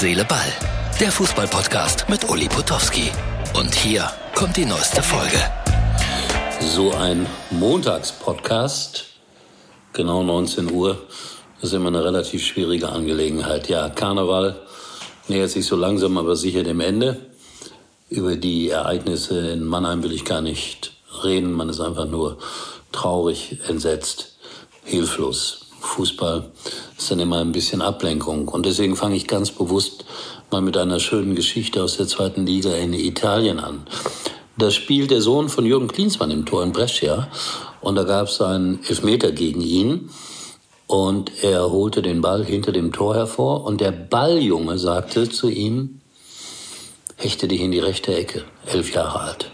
Seele, Ball. Der Fußball-Podcast mit Uli Potowski. Und hier kommt die neueste Folge. So ein Montagspodcast, genau 19 Uhr, ist immer eine relativ schwierige Angelegenheit. Ja, Karneval nähert sich so langsam aber sicher dem Ende. Über die Ereignisse in Mannheim will ich gar nicht reden. Man ist einfach nur traurig, entsetzt, hilflos. Fußball ist dann immer ein bisschen Ablenkung. Und deswegen fange ich ganz bewusst mal mit einer schönen Geschichte aus der zweiten Liga in Italien an. Da spielt der Sohn von Jürgen Klinsmann im Tor in Brescia. Und da gab es einen Elfmeter gegen ihn. Und er holte den Ball hinter dem Tor hervor. Und der Balljunge sagte zu ihm, hechte dich in die rechte Ecke, 11 Jahre alt.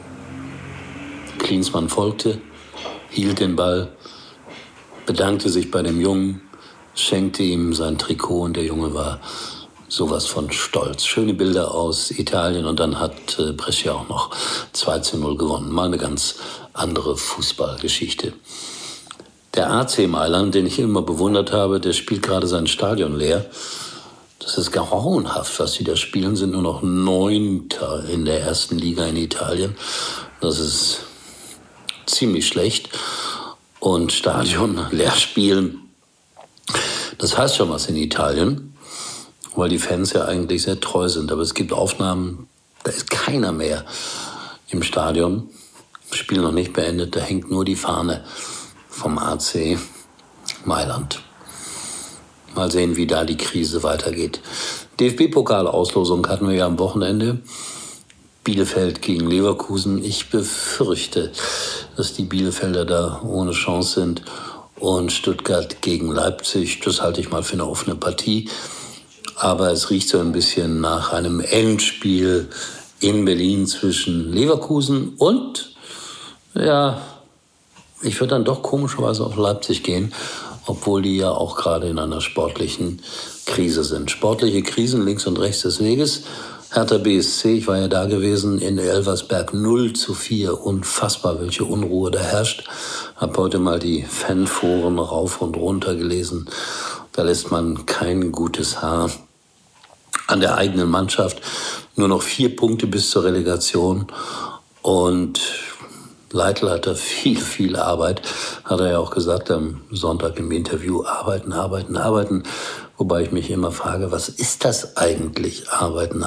Klinsmann folgte, hielt den Ball, bedankte sich bei dem Jungen, schenkte ihm sein Trikot und der Junge war sowas von stolz. Schöne Bilder aus Italien und dann hat Brescia auch noch 2-0 gewonnen. Mal eine ganz andere Fußballgeschichte. Der AC Mailand, den ich immer bewundert habe, der spielt gerade sein Stadion leer. Das ist grauenhaft, was sie da spielen, sind nur noch 9. in der ersten Liga in Italien. Das ist ziemlich schlecht. Und Stadion leer spielen, das heißt schon was in Italien, weil die Fans ja eigentlich sehr treu sind. Aber es gibt Aufnahmen, da ist keiner mehr im Stadion. Spiel noch nicht beendet, da hängt nur die Fahne vom AC Mailand. Mal sehen, wie da die Krise weitergeht. DFB-Pokal-Auslosung hatten wir ja am Wochenende. Bielefeld gegen Leverkusen. Ich befürchte, dass die Bielefelder da ohne Chance sind. Und Stuttgart gegen Leipzig, das halte ich mal für eine offene Partie. Aber es riecht so ein bisschen nach einem Endspiel in Berlin zwischen Leverkusen und, ja, ich würde dann doch komischerweise auf Leipzig gehen, obwohl die ja auch gerade in einer sportlichen Krise sind. Sportliche Krisen links und rechts des Weges. Hertha BSC, ich war ja da gewesen, in Elversberg 0-4. Unfassbar, welche Unruhe da herrscht. Hab heute mal die Fanforen rauf und runter gelesen. Da lässt man kein gutes Haar an der eigenen Mannschaft. Nur noch 4 Punkte bis zur Relegation. Und Leitl hat da viel Arbeit. Hat er ja auch gesagt am Sonntag im Interview. Arbeiten. Wobei ich mich immer frage, was ist das eigentlich? Arbeiten.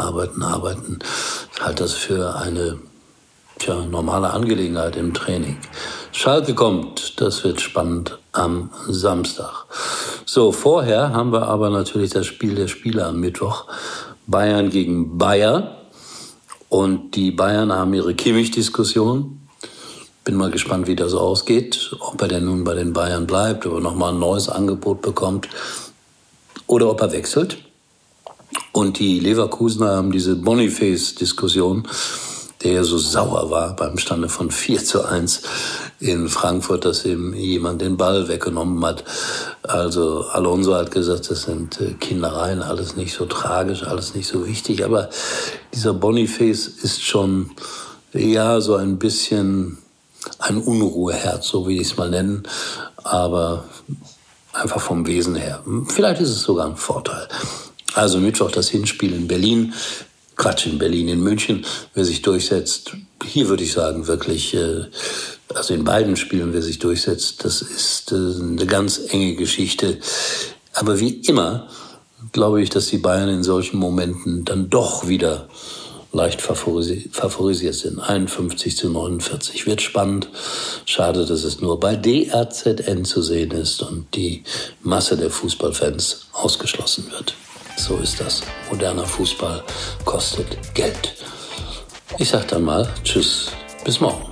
Ich halte das für eine normale Angelegenheit im Training. Schalke kommt, das wird spannend am Samstag. So, vorher haben wir aber natürlich das Spiel der Spieler am Mittwoch. Bayern gegen Bayer. Und die Bayern haben ihre Kimmich-Diskussion. Bin mal gespannt, wie das ausgeht. Ob er denn nun bei den Bayern bleibt, ob er nochmal ein neues Angebot bekommt. Oder ob er wechselt. Und die Leverkusener haben diese Boniface-Diskussion, der ja so sauer war beim Stande von 4-1 in Frankfurt, dass ihm jemand den Ball weggenommen hat. Also Alonso hat gesagt, das sind Kindereien, alles nicht so tragisch, alles nicht so wichtig. Aber dieser Boniface ist schon so ein bisschen ein Unruheherz, so will ich es mal nennen. Aber einfach vom Wesen her. Vielleicht ist es sogar ein Vorteil. Also Mittwoch das Hinspiel in Berlin. In München. Wer sich durchsetzt, hier würde ich sagen, wirklich, also in beiden Spielen, wer sich durchsetzt, das ist eine ganz enge Geschichte. Aber wie immer glaube ich, dass die Bayern in solchen Momenten dann doch wieder leicht favorisiert sind. 51-49. Wird spannend. Schade, dass es nur bei DRZN zu sehen ist und die Masse der Fußballfans ausgeschlossen wird. So ist das. Moderner Fußball kostet Geld. Ich sag dann mal Tschüss, bis morgen.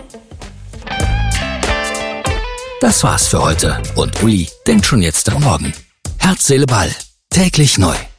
Das war's für heute. Und Uli denkt schon jetzt am Morgen. Herz, Seele, Ball. Täglich neu.